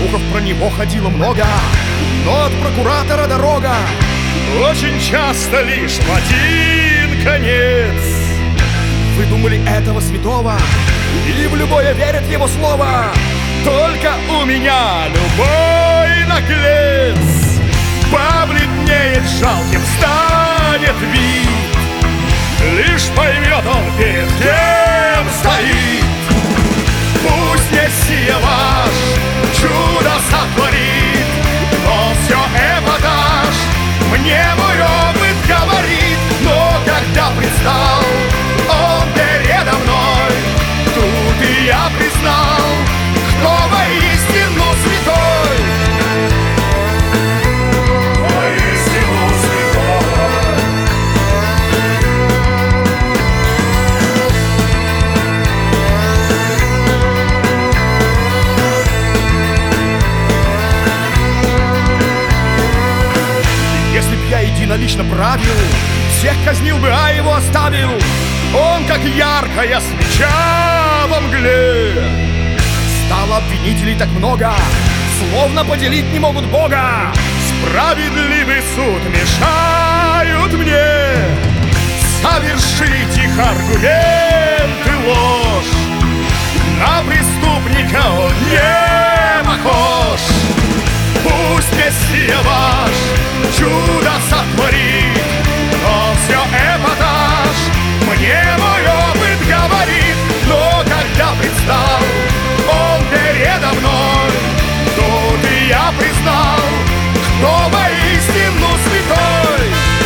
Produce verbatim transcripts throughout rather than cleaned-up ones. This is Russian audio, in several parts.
Слухов про него ходило много, но от прокуратора дорога очень часто лишь в один конец. Вы думали этого святого, и в любое верят его слово. Только у меня любой наглец побледнеет, жалким станет вид, лишь поймет он, перед кем стоит. Пусть Мессия ваш чудо сотворит, но все эпатаж мне мой опыт говорит. Но когда предстал он передо мной, тут и я признал, кто воистину святой. Воистину святой. Если б я единолично правил, всех казнил бы, а его оставил. Он, как яркая свеча во мгле. Стало обвинителей так много, словно поделить не могут Бога. Справедливый суд мешают мне совершить их аргументы ложь. На преступника он не похож. Пусть Мессия ваш чудо сотворит, но все эпатаж мне мой опыт говорит. Но когда предстал он передо мной, тут и я признал, кто воистину святой.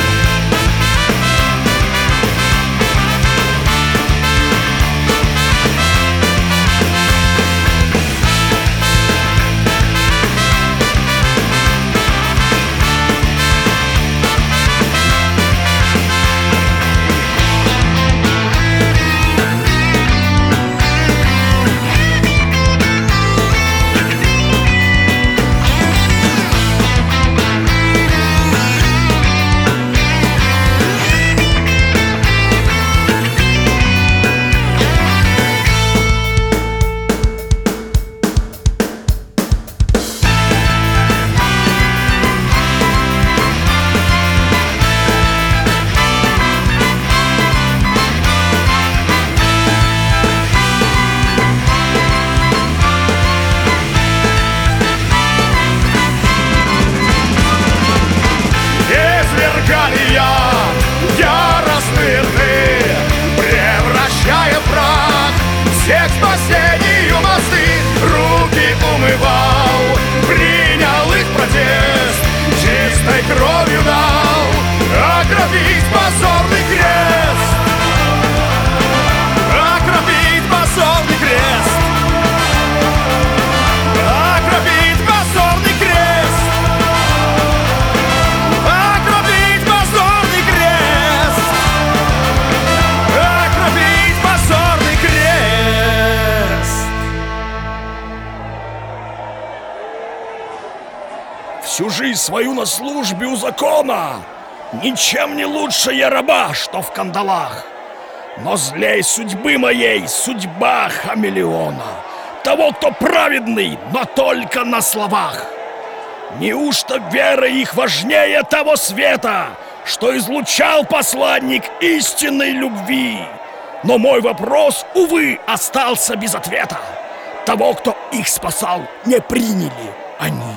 Всех спасению мосты, руки умывал, принял их протест, чистой кровью дал окропить позорный крест. Окропить позорный крест. Окропить позорный крест. Окропить позорный крест. Окропить позорный крест. Всю жизнь свою на службе у закона, ничем не лучше я раба, что в кандалах. Но злей судьбы моей судьба хамелеона, того, кто праведный, но только на словах. Неужто вера их важнее того света, что излучал посланник истинной любви? Но мой вопрос, увы, остался без ответа. Того, кто их спасал, не приняли они.